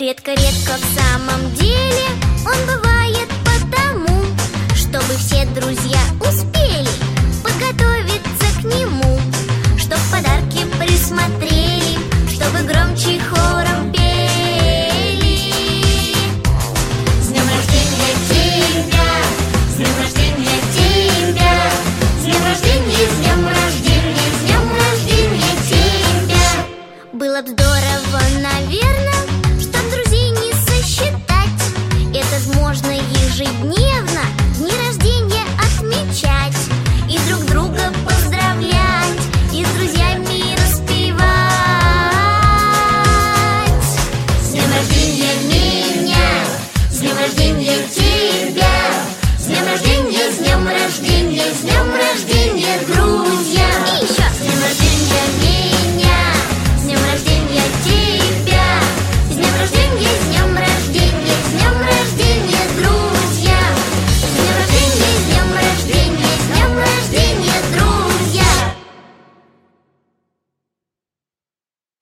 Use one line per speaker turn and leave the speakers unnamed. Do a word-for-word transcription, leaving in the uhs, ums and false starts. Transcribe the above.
Редко-редко в самом деле он бывает потому, чтобы все друзья успели подготовиться к нему, чтоб подарки присмотрели, чтобы громче хором пели. С днем рождения тебя, с днем рождения тебя, с днем рождения, с днем рождения, с днем рождения тебя. Было б здорово, наверное,